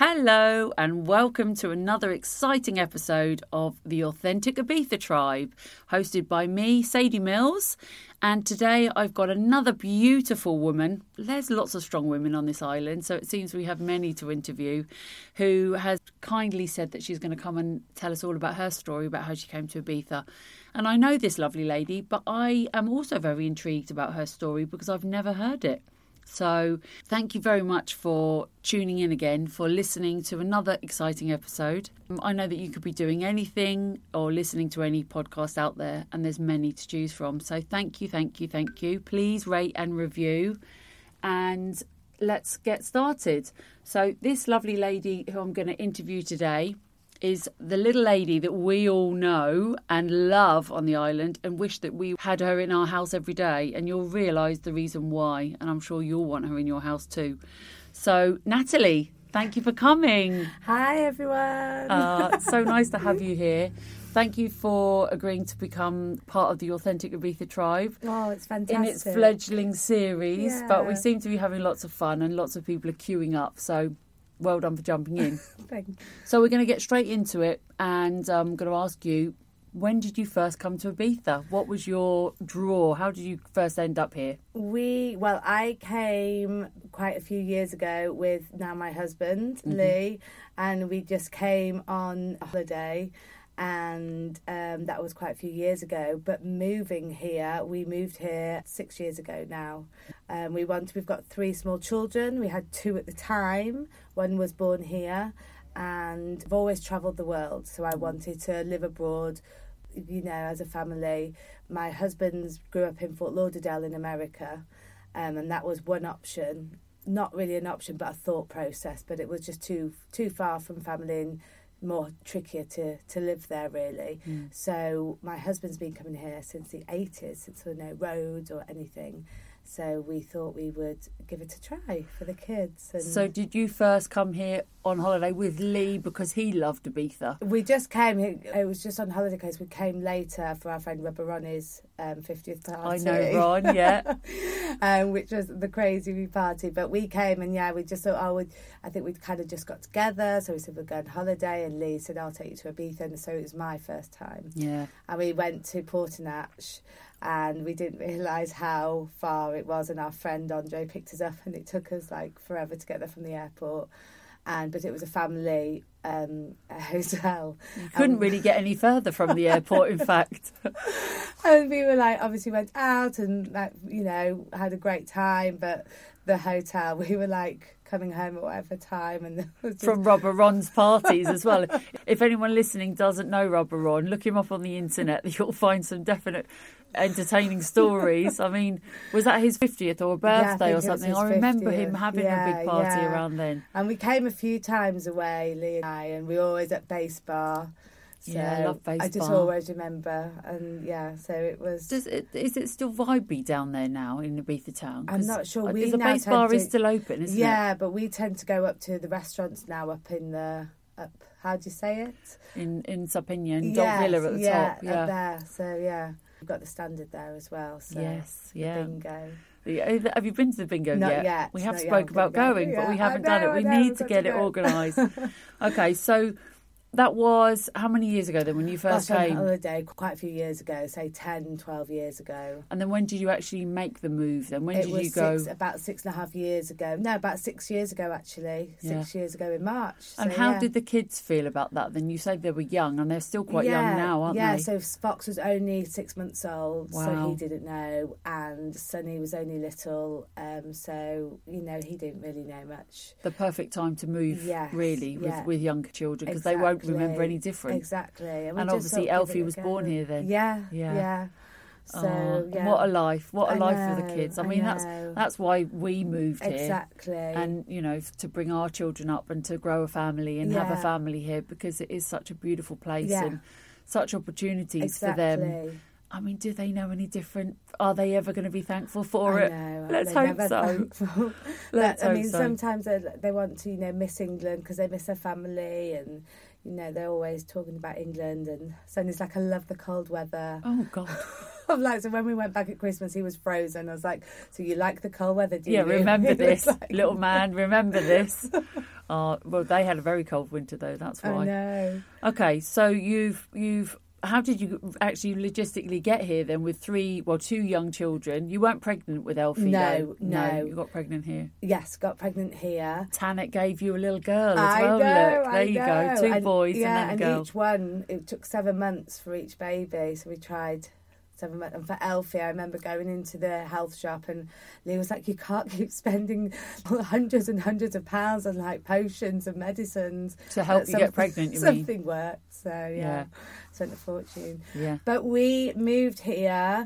Hello and welcome to another exciting episode of the Authentic Ibiza Tribe, hosted by me, Sadie Mills. And today I've got another beautiful woman. There's lots of strong women on this island, so it seems we have many to interview, who has kindly said that she's going to come and tell us all about her story, about how she came to Ibiza. And I know this lovely lady, but I am also very intrigued about her story because I've never heard it. So thank you very much for tuning in again, for listening to another exciting episode. I know that you could be doing anything or listening to any podcast out there, and there's many to choose from. So thank you. Please rate and review, and let's get started. So this lovely lady who I'm going to interview today is the little lady that we all know and love on the island and wish that we had her in our house every day. And you'll realise the reason why. And I'm sure you'll want her in your house too. So, Natalie, thank you for coming. Hi, everyone. It's so nice to have you here. Thank you for agreeing to become part of the Authentic Ibiza Tribe. Oh, it's fantastic. In its fledgling series. Yeah. But we seem to be having lots of fun and lots of people are queuing up. So well done for jumping in. Thank you. So we're going to get straight into it, and I'm going to ask you, when did you first come to Ibiza? What was your draw? How did you first end up here? I came quite a few years ago with now my husband, Lee, and we just came on holiday, and that was quite a few years ago. But we moved here 6 years ago now. We've got 3 small children. We had 2 at the time. One was born here, and I've always travelled the world, so I wanted to live abroad, as a family. My husband grew up in Fort Lauderdale in America, and that was one option. Not really an option, but a thought process, but it was just too far from family and more trickier to live there, really. So my husband's been coming here since the 80s, since there were no roads or anything. So we thought we would give it a try for the kids. And so did you first come here on holiday with Lee because he loved Ibiza? We just came. It was just on holiday because we came later for our friend Rubber Ronnie's 50th party. I know Ron, yeah. Which was the crazy party. But we came and we just thought, I think we'd kind of just got together. So we said we'd go on holiday, and Lee said, I'll take you to Ibiza. And so it was my first time. Yeah. And we went to Portonatch, and we didn't realise how far it was, and our friend Andre picked us up, and it took us like forever to get there from the airport. But it was a family hotel. You couldn't really get any further from the airport, in fact. And we were obviously went out and had a great time, but the hotel, we were coming home at whatever time, and from Rubber Ron's parties as well. If anyone listening doesn't know Rubber Ron, look him up on the internet. You'll find some definite entertaining stories. I mean, was that his 50th or a birthday or something? I remember him having a big party around then. And we came a few times away, Lee and I, and we were always at Base Bar. So I love Base Bar. I just always remember, and so it was. Is it still vibey down there now in Ibiza town? I'm not sure. The Base Bar is still open, isn't it? Yeah, but we tend to go up to the restaurants now up. How do you say it? In Sarpignon, Dog Villa at the top. Yeah, up there. So we've got the Standard there as well. So yes, yeah. Bingo. Have you been to the bingo Not yet? We have spoke about going, but we haven't done it. We need to get it organised. Okay, so that was how many years ago then when you first came? On holiday quite a few years ago, say 10, 12 years ago. And then when did you actually make the move then? When did you go? About 6.5 years ago. No, about 6 years ago actually. 6 years ago in March. And how did the kids feel about that then? You said they were young, and they're still quite young now, aren't they? Yeah, so Fox was only 6 months old, wow. So he didn't know, and Sonny was only little, so he didn't really know much. The perfect time to move, really, with younger children, because they won't remember any different. Exactly. And obviously Elfie was born here then. Yeah. So what a life for the kids. I mean, that's why we moved here. Exactly. And to bring our children up and to grow a family and have a family here, because it is such a beautiful place and such opportunities for them. I mean, do they know any different? Are they ever going to be thankful for it? Let's hope so. Sometimes they want to, miss England because they miss their family, and they're always talking about England. And Sonny's I love the cold weather. Oh God. of like, so when we went back at Christmas, he was frozen. I was like, so you like the cold weather, do you? Yeah, remember He was this, like- little man, remember this. Well, they had a very cold winter though, that's why. I know. Okay, so you've how did you actually logistically get here then with two young children? You weren't pregnant with Elfie, No, though? no. You got pregnant here. Yes, got pregnant here. Tanit gave you a little girl as I well. know, Look, there you go, two boys yeah, and then a girl. each one, it took 7 months for each baby, so we tried 7 months. And for Elfie, I remember going into the health shop and Lee was like, you can't keep spending hundreds and hundreds of pounds on like potions and medicines To help you get pregnant, you mean? something worked. So yeah, spent a fortune. Yeah. But we moved here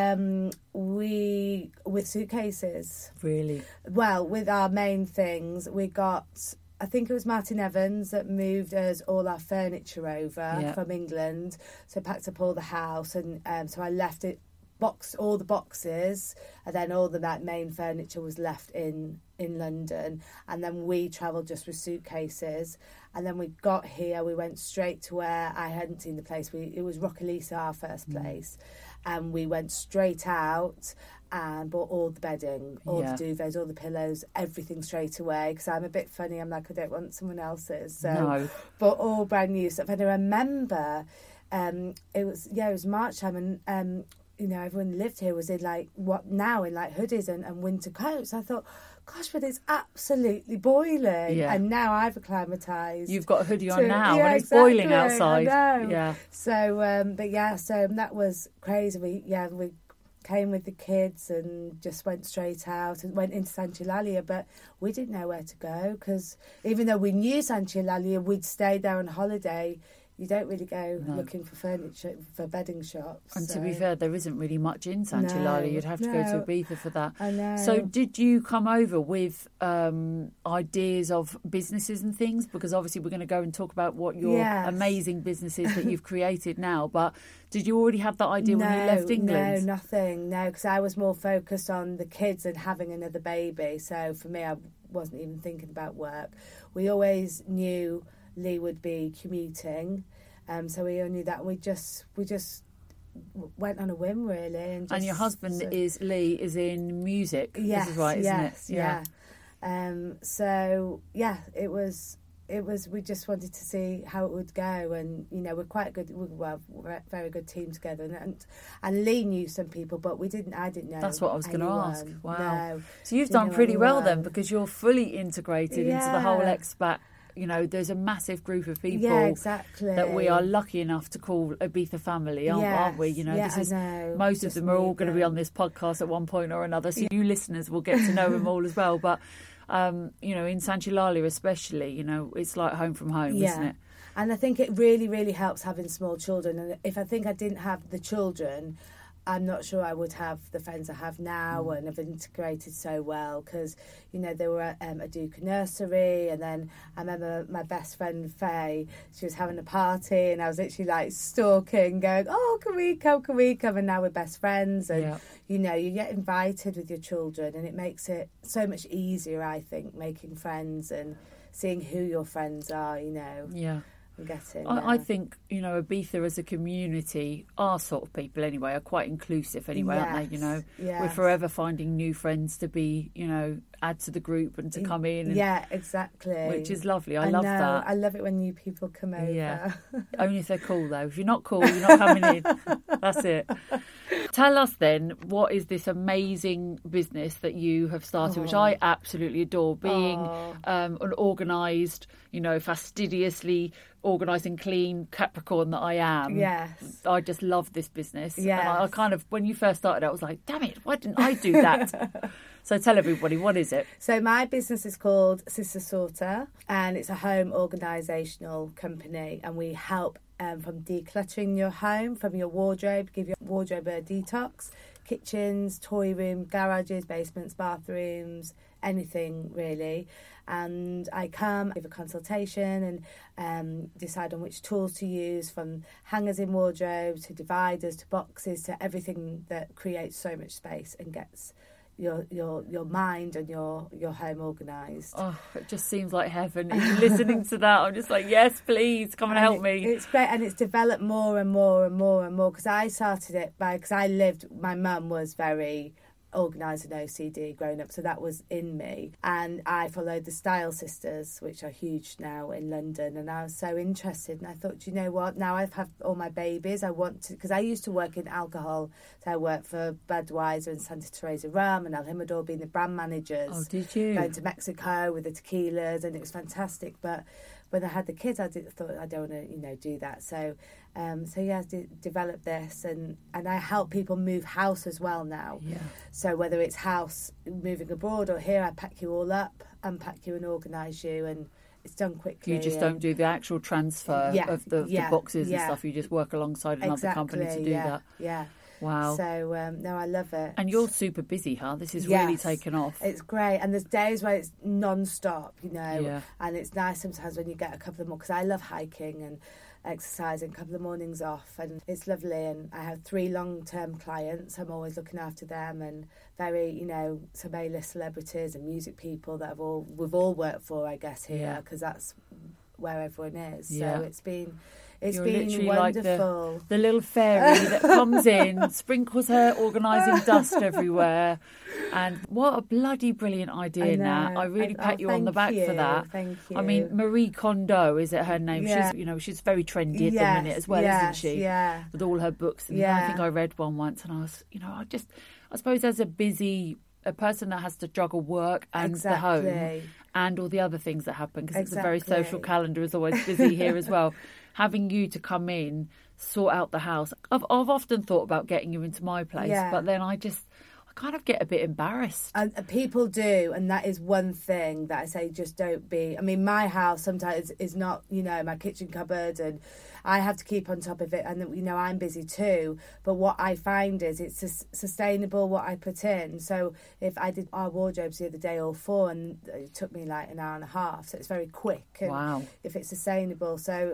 with suitcases. Really? Well, with our main things, we got, I think it was Martin Evans that moved us all our furniture over from England. So packed up all the house, and so I left it, boxed all the boxes, and then all the main furniture was left in London. And then we travelled just with suitcases. And then we got here, we went straight to where I hadn't seen the place. It was Rockalisa, our first place. And we went straight out and bought all the bedding, all the duvets, all the pillows, everything straight away. Because I'm a bit funny. I'm like, I don't want someone else's. So, but all brand new stuff. And I remember it was March time, and everyone lived here was in like hoodies and winter coats. I thought, gosh, but it's absolutely boiling. Yeah. And now I've acclimatised. You've got a hoodie on now, and it's boiling outside. I know. Yeah. So, so that was crazy. We came with the kids and just went straight out and went into Sancha Eulalia, but we didn't know where to go because even though we knew Sancha Eulalia, we'd stayed there on holiday. You don't really go looking for furniture, for bedding shops. And to be fair, there isn't really much in Sancha Eulalia. You'd have to go to Ibiza for that. I know. So did you come over with ideas of businesses and things? Because obviously we're going to go and talk about what your amazing businesses that you've created now. But did you already have that idea when you left England? No, nothing. No, because I was more focused on the kids and having another baby. So for me, I wasn't even thinking about work. We always knew Lee would be commuting, so we all knew that. We just went on a whim, really. And your husband Lee is in music. Yes, this is right, isn't it? Yeah. It was. We just wanted to see how it would go, and we're quite good. We're a very good team together, and Lee knew some people, but I didn't know. That's what I was going to ask. Wow. No, so you've done pretty well then, because you're fully integrated into the whole expat. There's a massive group of people that we are lucky enough to call Ibiza family, aren't we? Most of them are all going to be on this podcast at one point or another, so you listeners will get to know them all as well. But, in Sancha Eulalia especially, it's like home from home, isn't it? And I think it really, really helps having small children. And if I think I didn't have the children, I'm not sure I would have the friends I have now and have integrated so well because, they were at a Duke nursery, and then I remember my best friend Faye, she was having a party and I was literally like stalking, going, oh, can we come? And now we're best friends and, you get invited with your children and it makes it so much easier, I think, making friends and seeing who your friends are, Yeah. I think, Ibiza as a community, our sort of people anyway, are quite inclusive anyway, aren't they? We're forever finding new friends to be, add to the group and to come in. Yeah, exactly. Which is lovely. I love that. I love it when new people come over. Yeah. Only if they're cool, though. If you're not cool, you're not coming in. That's it. Tell us then, what is this amazing business that you have started, which I absolutely adore, being an organised, fastidiously organised and clean Capricorn that I am. Yes. I just love this business. Yes. And I kind of, when you first started, I was like, damn it, why didn't I do that? So tell everybody, what is it? So my business is called Sister Sorter, and it's a home organisational company, and we help from decluttering your home, from your wardrobe, give your wardrobe a detox, kitchens, toy room, garages, basements, bathrooms, anything really. And I come, give a consultation and decide on which tools to use, from hangers in wardrobe to dividers to boxes to everything that creates so much space and gets your mind and your home organised. Oh, it just seems like heaven. If you're listening to that, I'm just like, yes, please, come and help me. It's great, and it's developed more and more and more and more, because I started it because my mum was very organised and OCD growing up, so that was in me, and I followed the Style Sisters, which are huge now in London, and I was so interested, and I thought, do you know what, now I've had all my babies, I want to, because I used to work in alcohol, so I worked for Budweiser and Santa Teresa Rum and El Jimador, being the brand managers. Oh, did you? Going to Mexico with the tequilas, and it was fantastic, but when I had the kids, thought I don't want to, do that. So I developed this, and I help people move house as well now. Yeah. So whether it's house, moving abroad, or here, I pack you all up, unpack you, and organise you, and it's done quickly. You just don't do the actual transfer of the boxes and stuff. You just work alongside another company to do that. Yeah. Wow. So, no, I love it. And you're super busy, huh? This is really taken off. It's great. And there's days where it's non-stop, Yeah. And it's nice sometimes when you get a couple of more, because I love hiking and exercising, a couple of mornings off, and it's lovely. And I have 3 long-term clients. I'm always looking after them, and very, some A-list celebrities and music people that we've all worked for, I guess, here, because that's where everyone is. Yeah. So it's been You're literally wonderful. Like the little fairy that comes in, sprinkles her organising dust everywhere. And what a bloody brilliant idea, Nat. I really pat you on the back for that. Thank you. I mean, Marie Kondo, is it her name? Yeah. She's very trendy at the minute as well, isn't she? Yeah. With all her books. And I think I read one once, and I was, I suppose as a person that has to juggle work and the home and all the other things that happen, because it's a very social calendar, is always busy here as well. Having you to come in, sort out the house. I've often thought about getting you into my place, but then I kind of get a bit embarrassed. And people do, and that is one thing that I say, just don't be. I mean, my house sometimes is not, my kitchen cupboard, and I have to keep on top of it, and I'm busy too. But what I find is it's sustainable what I put in. So if I did our wardrobes the other day, all 4, and it took me like an hour and a half, so it's very quick. And wow. If it's sustainable, so.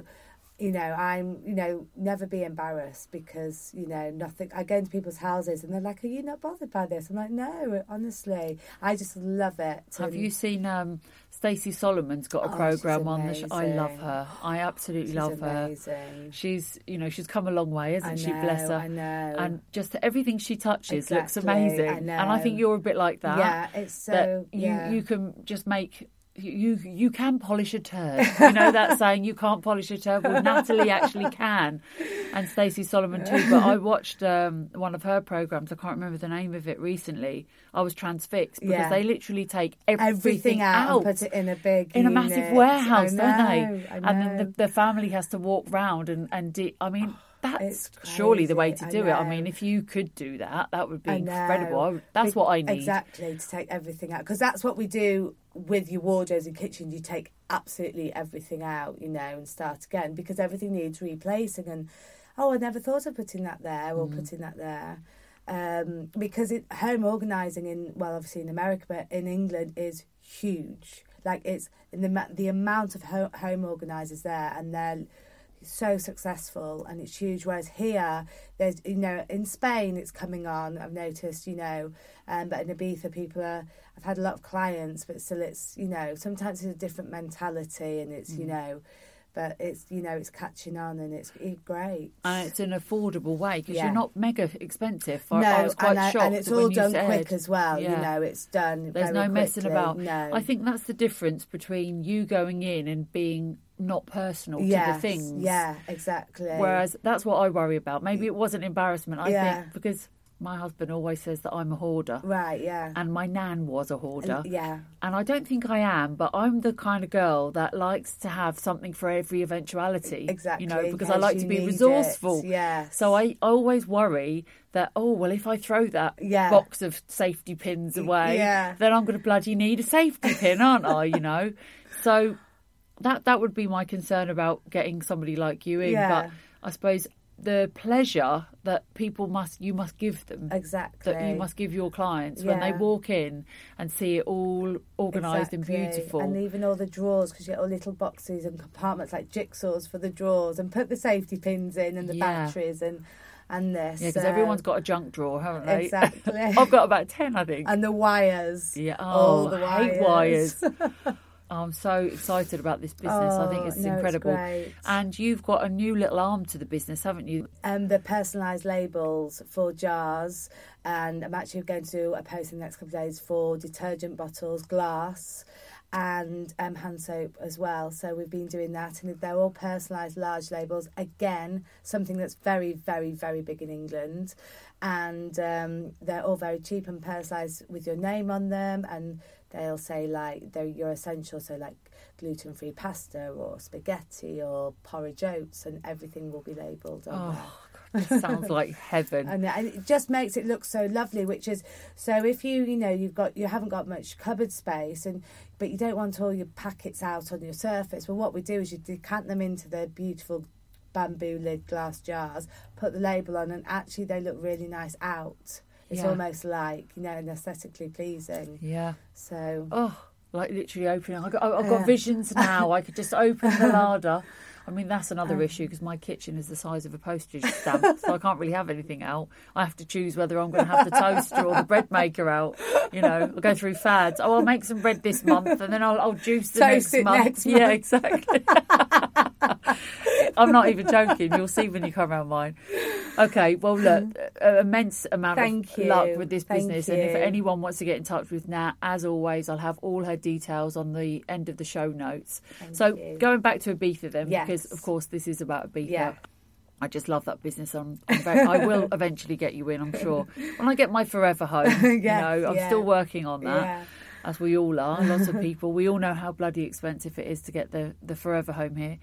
I'm, never be embarrassed, because, nothing. I go into people's houses and they're like, are you not bothered by this? I'm like, no, honestly, I just love it. Have you seen Stacey Solomon's got a programme on the I love her. I absolutely love amazing. her. She's, she's come a long way, hasn't she? Bless her. I know. And just everything she touches looks amazing. I know. And I think you're a bit like that. Yeah, it's so. You can just make. You can polish a turd. You know that saying, you can't polish a turd? Well, Natalie actually can. And Stacey Solomon too. But I watched one of her programmes. I can't remember the name of it recently. I was transfixed, because they literally take everything out and put it in a massive warehouse, don't they? I know. And then the family has to walk round that's surely the way to do it. I mean, if you could do that, that would be incredible. That's what I need. Exactly, to take everything out. Because that's what we do with your wardrobes and kitchen. You take absolutely everything out, and start again, because everything needs replacing. And, I never thought of putting that there or putting that there. Because home organising obviously in America, but in England is huge. Like, it's the amount of home organisers there, and they're so successful, and it's huge. Whereas here, there's, in Spain, it's coming on, I've noticed, but in Ibiza, I've had a lot of clients, but still it's, sometimes it's a different mentality, and it's, but it's, it's catching on, and it's great. And it's an affordable way, because you're not mega expensive. No, I was quite shocked. And it's all done quick as well, it's done There's no messing about. No. I think that's the difference between you going in and being not personal to the things. Yeah, exactly. Whereas that's what I worry about. Maybe it wasn't embarrassment, I think, because my husband always says that I'm a hoarder. Right, yeah. And my nan was a hoarder. Yeah. And I don't think I am, but I'm the kind of girl that likes to have something for every eventuality. Exactly. Because I like to be resourceful. Yeah. So I always worry that, if I throw that box of safety pins away, then I'm going to bloody need a safety pin, aren't I, So that would be my concern about getting somebody like you in. Yeah. But I suppose the pleasure that you must give them. Exactly. That you must give your clients when they walk in and see it all organised and beautiful. And even all the drawers, because you get all little boxes and compartments like jigsaws for the drawers, and put the safety pins in and the batteries, and and this. Yeah, because everyone's got a junk drawer, haven't they? Exactly. I've got about 10, I think. And the wires. Yeah, all the I hate wires. I'm so excited about this business. I think it's incredible. It's great. And you've got a new little arm to the business, haven't you? The personalised labels for jars, and I'm actually going to do a post in the next couple of days for detergent bottles, glass, and hand soap as well. So we've been doing that, and they're all personalised large labels. Again, something that's very, very, very big in England, and they're all very cheap and personalised with your name on them, and they'll say like they're your essentials, so like gluten-free pasta or spaghetti or porridge oats, and everything will be labelled on there. God, this sounds like heaven. And it just makes it look so lovely. Which is, so if you haven't got much cupboard space, but you don't want all your packets out on your surface. Well, what we do is you decant them into the beautiful bamboo lid glass jars, put the label on, and actually they look really nice out. It's almost like, and aesthetically pleasing. Yeah. So. Like literally opening. I've got visions now. I could just open the larder. I mean, that's another issue because my kitchen is the size of a postage stamp, so I can't really have anything out. I have to choose whether I'm going to have the toaster or the bread maker out. I'll go through fads. I'll make some bread this month, and then I'll juice the toast next month. Next yeah, month. Exactly. I'm not even joking. You'll see when you come around mine. Okay, well, look, immense amount of luck with this business. And if anyone wants to get in touch with Nat, as always, I'll have all her details on the end of the show notes. Going back to Ibiza then, because, of course, this is about Ibiza. Yeah. I just love that business. I will eventually get you in, I'm sure. When I get my forever home, I'm still working on that, as we all are. Lots of people. We all know how bloody expensive it is to get the forever home here.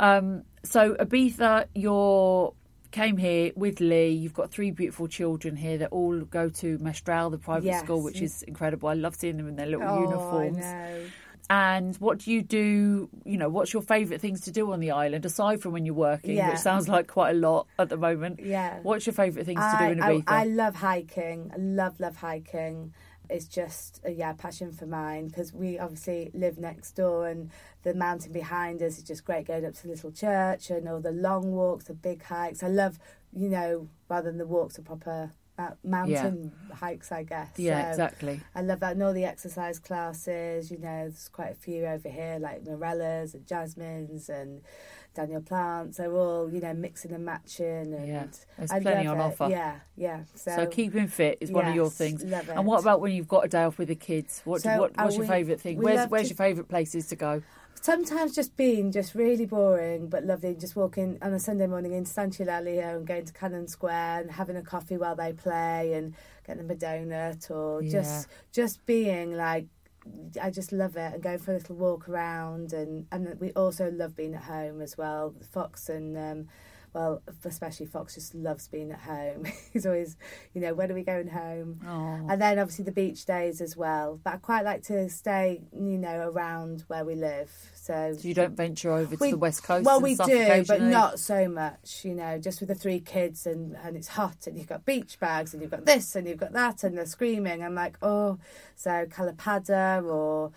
So Ibiza, you came here with Lee. You've got 3 beautiful children here that all go to Mestral, the private school, which is incredible. I love seeing them in their little uniforms. I know. And what do you do? What's your favourite things to do on the island, aside from when you're working, which sounds like quite a lot at the moment? Yeah. What's your favourite things to do in Ibiza? I love hiking. I love hiking. It's just a passion for mine, because we obviously live next door, and the mountain behind us is just great, going up to the little church and all the long walks, the big hikes. I love, rather than the walks, the proper mountain hikes, I guess. Yeah, so exactly. I love that, and all the exercise classes. There's quite a few over here, like Morellas and Jasmine's and Daniel Plants. They're all, mixing and matching. And there's plenty on offer. Yeah. So keeping fit is one of your things. Love it. And what about when you've got a day off with the kids? What's your favourite thing? Where's your favourite places to go? Sometimes just being really boring but lovely, just walking on a Sunday morning into Santiago and going to Cannon Square and having a coffee while they play and getting them a donut, or just being like, I just love it, and going for a little walk around, and we also love being at home as well. Fox and especially Fox just loves being at home. He's always, when are we going home? Aww. And then obviously the beach days as well. But I quite like to stay, around where we live. So you don't venture over to the West Coast? Well, we do, but not so much, just with the 3 kids, and it's hot, and you've got beach bags, and you've got this, and you've got that, and they're screaming. I'm like, so Calapada or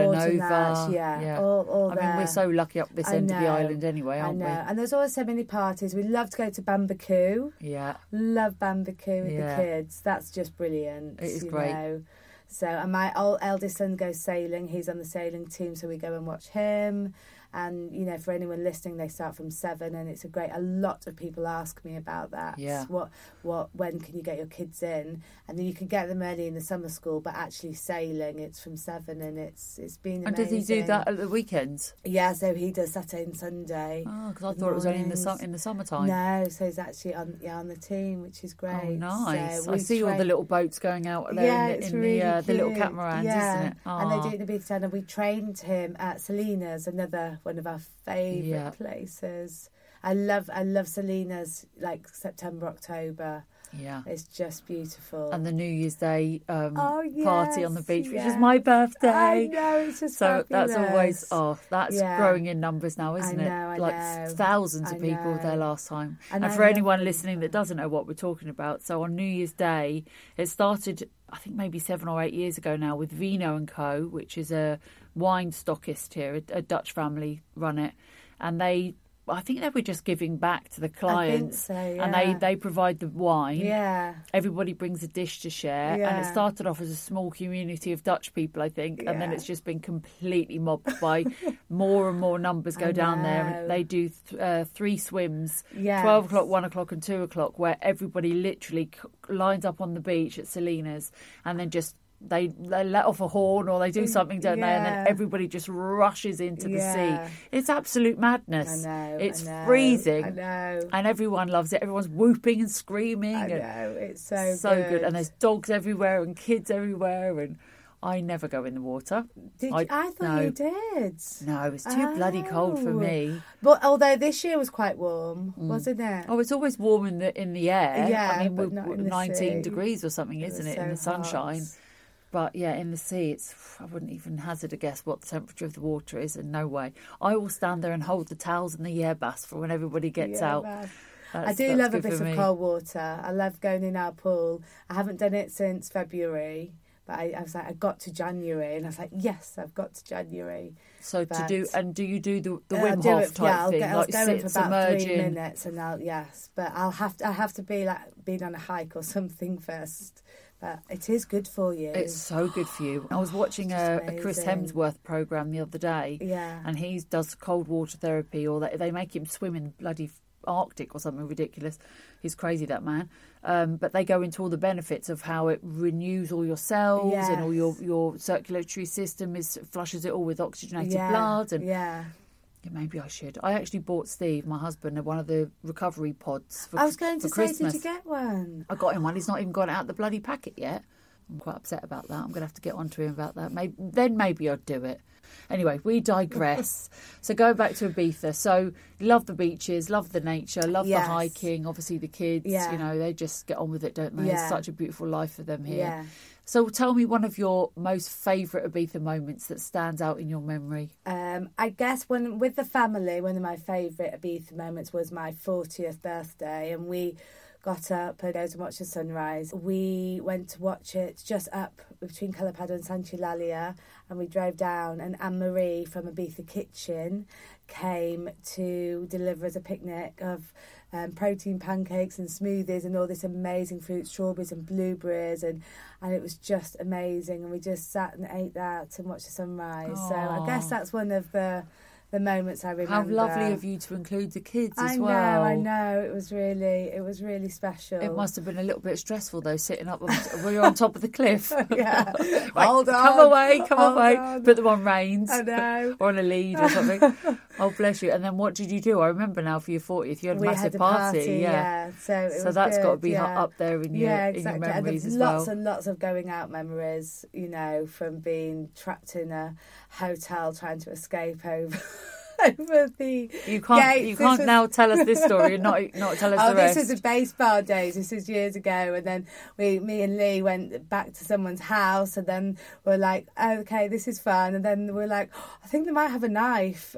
Calanova. All I mean, we're so lucky up this end of the island anyway, aren't we? And there's always so many parties. We love to go to Bambaku. Yeah. Love Bambaku with the kids. That's just brilliant. It is great. So, and my eldest son goes sailing. He's on the sailing team, so we go and watch him. And, for anyone listening, they start from 7, and it's a lot of people ask me about that. Yeah. When can you get your kids in? And then you can get them early in the summer school, but actually sailing, it's from 7, and it's been amazing. And does he do that at the weekends? Yeah, so he does Saturday and Sunday. Oh, because I thought it was only in the summertime. No, so he's actually on the team, which is great. Oh, nice. So I see all the little boats going out there in the little catamarans, isn't it? Oh. And they do it in the Ibiza, and we trained him at Salinas, one of our favourite places. I love Salinas, like September, October. Yeah, it's just beautiful. And the New Year's Day party on the beach, which is my birthday. I know, it's just so fabulous. That's always growing in numbers now, isn't it? I know. Thousands of people there last time. And for anyone listening that doesn't know what we're talking about, so on New Year's Day, it started, I think maybe 7 or 8 years ago now, with Vino & Co., which is a wine stockist here, a Dutch family run it, and they I think they were just giving back to the clients. I think so, And yeah. they provide the wine. Yeah. Everybody brings a dish to share. And it Yeah. started off as a small community of Dutch people, I think. And then Yeah. it's just been completely mobbed by more and more numbers go down there. know. And they do 3 swims, Yes. 12 o'clock, 1 o'clock and 2 o'clock, where everybody literally lines up on the beach at Selena's and then just they let off a horn or they do something, don't they? And then Yeah. everybody just rushes into the Yeah. sea. It's absolute madness. I know. It's I know, freezing. I know. And everyone loves it. Everyone's whooping and screaming. I and know. It's so good. And there's dogs everywhere and kids everywhere. And I never go in the water. I thought no. you did. No, it's too bloody cold for Oh. me. But although this year was quite warm, wasn't it? Oh, it's always warm in the air. Yeah, I mean, but we're not in the 19 sea. degrees or something, It isn't was it, in the so hot. sunshine? But yeah, in the sea, I wouldn't even hazard a guess what the temperature of the water is, and no way. I will stand there and hold the towels and the air baths for when everybody gets Yeah, out. man. That's I do love a good bit for of me. cold water. I love going in our pool. I haven't done it since February, but I was like, I got to January, and I was like, yes, I've got to January. So But- do you do the I'll Wim do Hof it, type yeah, I'll thing, get, I was like going sit, for about 3 submerging? minutes, and but I have to be like being on a hike or something first. But it is good for you. It's so good for you. I was watching It's a Chris amazing. Hemsworth programme the other day, Yeah. and he does cold water therapy, or they make him swim in bloody Arctic or something ridiculous. He's crazy, that man. But they go into all the benefits of how it renews all your cells and all your circulatory system flushes it all with oxygenated blood. And yeah. yeah, maybe I should. I actually bought Steve, my husband, one of the recovery pods for I was going to for say, Christmas. did you get one? I got him one. He's not even got out the bloody packet yet. I'm quite upset about that. I'm going to have to get on to him about that. Maybe I'd do it. Anyway, we digress. So going back to Ibiza. So love the beaches, love the nature, love the Yes. hiking. Obviously the kids, Yeah. they just get on with it, don't they? Yeah. It's such a beautiful life for them here. Yeah. So tell me one of your most favourite Ibiza moments that stands out in your memory. I guess with the family, one of my favourite Ibiza moments was my 40th birthday, and we got up and goes and watched the sunrise. We went to watch it just up between Calipado and Sant'Eulalia, and we drove down, and Anne-Marie from Ibiza Kitchen came to deliver us a picnic of protein pancakes and smoothies and all this amazing fruit, strawberries and blueberries, and it was just amazing. And we just sat and ate that and watched the sunrise. So I guess that's one of the moments I remember. How lovely of you to include the kids as well. I know. It was really special. It must have been a little bit stressful though, sitting up when you're on top of the cliff. Yeah. Right, Hold on. come away. Hold Put on. them on reins. I know. Or on a lead or something. Oh, bless you. And then what did you do? I remember now for your 40th, you had a We massive had a party. yeah. So it was that's good, got to be yeah. up there in your, exactly. in your And memories there's as lots well. and lots of going out memories, from being trapped in a hotel trying to escape over the You can't gates. This was- now tell us this story and not tell us the rest. This is the baseball days. This is years ago, and then me and Lee went back to someone's house, and then we're like, okay, this is fun, and then we're like, I think they might have a knife.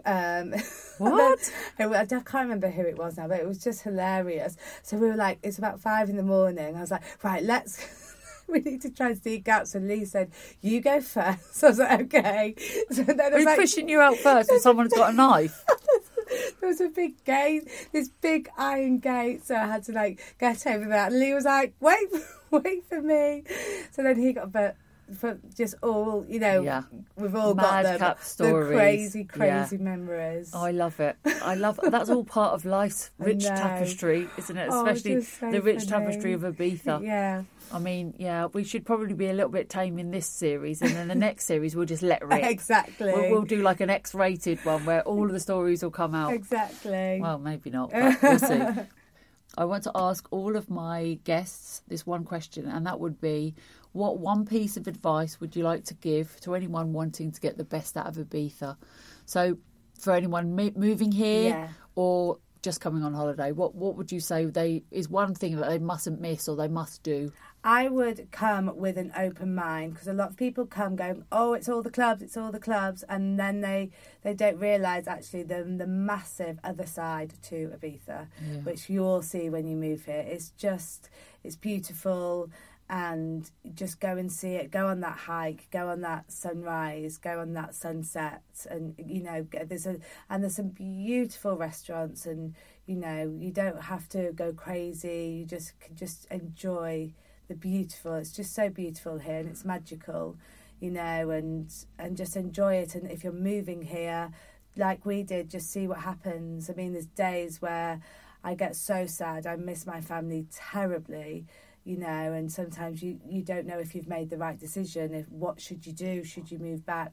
What? I can't remember who it was now, but it was just hilarious. So we were like, it's about 5 a.m. I was like, right, let's. We need to try and sneak out. So Lee said, you go first. So I was like, okay. So then I was Who's like, pushing you out first when someone's got a knife? there was a big gate, this big iron gate, so I had to get over that. And Lee was like, wait for me. So then he got, but for just all, Yeah. we've all got Madcap the stories. crazy Yeah. memories. Oh, I love it. That's all part of life's rich know. tapestry, isn't it? Oh, Especially just so the rich funny. tapestry of Ibiza. Yeah, I mean, yeah, we should probably be a little bit tame in this series, and then the next series we'll just let rip. exactly. We'll do like an X-rated one where all of the stories will come out. Exactly. Well, maybe not, but we'll see. I want to ask all of my guests this one question, and that would be, what one piece of advice would you like to give to anyone wanting to get the best out of Ibiza? So for anyone moving here Yeah. or just coming on holiday, what would you say is one thing that they mustn't miss or they must do? I would come with an open mind, because a lot of people come going, oh, it's all the clubs, and then they don't realise actually the massive other side to Ibiza, which you all see when you move here. It's beautiful, and just go and see it. Go on that hike, go on that sunrise, go on that sunset, and there's some beautiful restaurants, and you don't have to go crazy. You just can just enjoy the beautiful. It's just so beautiful here, and it's magical, and just enjoy it. And if you're moving here, like we did, just see what happens. I mean, there's days where I get so sad. I miss my family terribly. And sometimes you don't know if you've made the right decision. What should you do? Should you move back?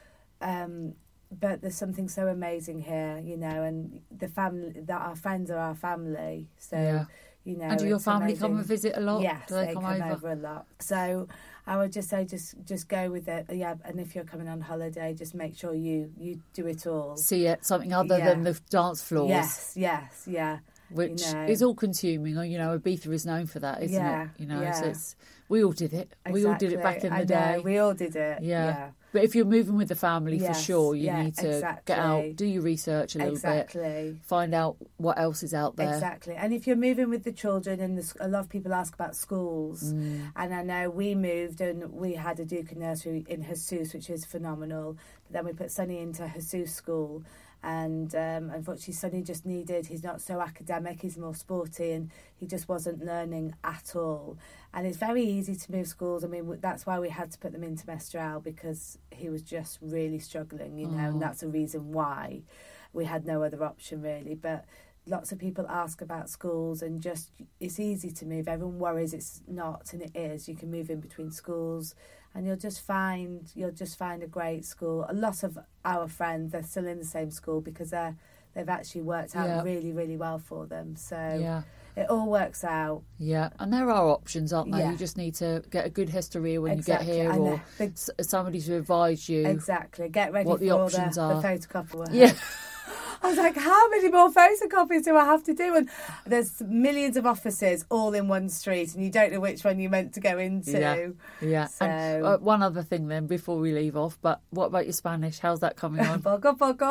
But there's something so amazing here, and the family, that our friends are our family. So, And do your family amazing. come and visit a lot? Yes, do they come over a lot. So I would just say just go with it. Yeah, and if you're coming on holiday, just make sure you do it all. See it, something other than the dance floors. Yes, yeah. Which is all consuming. Ibiza is known for that, isn't it? So we all did it. Exactly. We all did it back in the day. We all did it. Yeah. But if you're moving with the family, for sure, you need to get out, do your research a little bit, find out what else is out there. Exactly. And if you're moving with the children, and a lot of people ask about schools, and I know we moved and we had a Duke nursery in Jesus, which is phenomenal. But then we put Sonny into Jesus school. And unfortunately, Sonny he's not so academic, he's more sporty, and he just wasn't learning at all. And it's very easy to move schools. I mean, that's why we had to put them into Mestral, because he was just really struggling, and that's a reason why we had no other option really. But lots of people ask about schools, and just it's easy to move. Everyone worries it's not, and it is. You can move in between schools, and you'll just find a great school. A lot of our friends, they're still in the same school because they've actually worked out really, really well for them. So it all works out. Yeah, and there are options, aren't there? You just need to get a good history when you get here, or somebody to advise you. Exactly. Get ready what for the options are. The photocopy work. Yeah. I was like, how many more photocopies do I have to do? And there's millions of offices all in one street, and you don't know which one you're meant to go into. Yeah. So, and, one other thing then, before we leave off, but what about your Spanish? How's that coming on? Poco.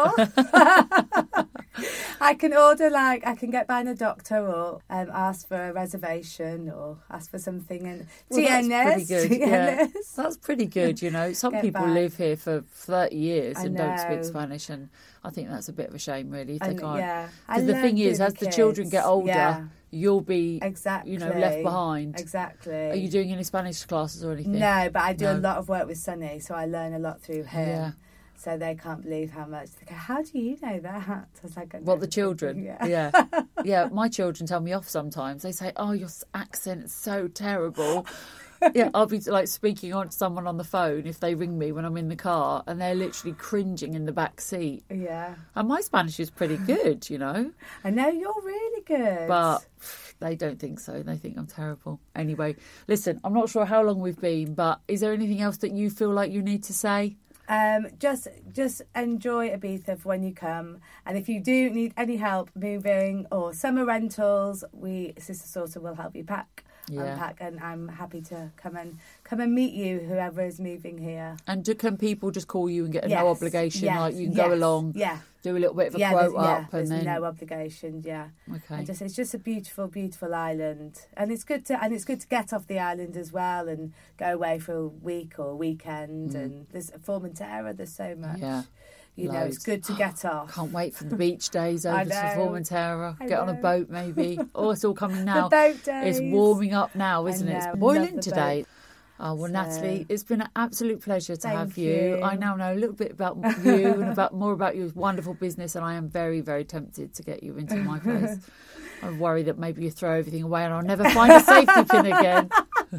I can get by a doctor, or ask for a reservation, or ask for something. And that's pretty good. Yeah. That's pretty good, Some people live here for 30 years and don't speak Spanish, and I think that's a bit of a shame, really, if they can't. Yeah. Because the thing is, as the children get older, you'll be, left behind. Exactly. Are you doing any Spanish classes or anything? No, but I do a lot of work with Sonny, so I learn a lot through him. Yeah. So they can't believe how much. They go, how do you know that? I was like, what, the children? Yeah. Yeah, my children tell me off sometimes. They say, oh, your accent is so terrible. Yeah, I'll be speaking on to someone on the phone if they ring me when I'm in the car, and they're literally cringing in the back seat. Yeah. And my Spanish is pretty good, I know, you're really good. But they don't think so. They think I'm terrible. Anyway, listen, I'm not sure how long we've been, but is there anything else that you feel like you need to say? Just enjoy Ibiza for when you come, and if you do need any help moving or summer rentals, Sister Sorter will help you unpack, and I'm happy to come and meet you, whoever is moving here. And can people just call you and get no obligation? You can go along, do a little bit of a quote up, and then no obligation. Yeah. Okay. And it's just a beautiful, beautiful island, and it's good to get off the island as well and go away for a week or a weekend. And there's Formentera. There's so much. Yeah. It's good to get off. Can't wait for the beach days over to Formentera. Get on a boat, maybe. Oh, it's all coming now. The boat days. It's warming up now, isn't it? It's boiling today. Boat. Oh, well, Natalie, it's been an absolute pleasure to have you. I now know a little bit about you and more about your wonderful business, and I am very, very tempted to get you into my place. I worry that maybe you throw everything away and I'll never find a safety pin again.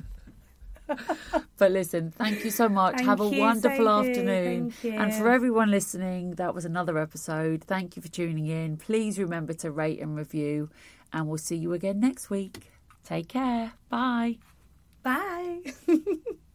But listen, thank you so much. Have a wonderful afternoon. And for everyone listening, that was another episode. Thank you for tuning in. Please remember to rate and review, and we'll see you again next week. Take care. Bye. Bye.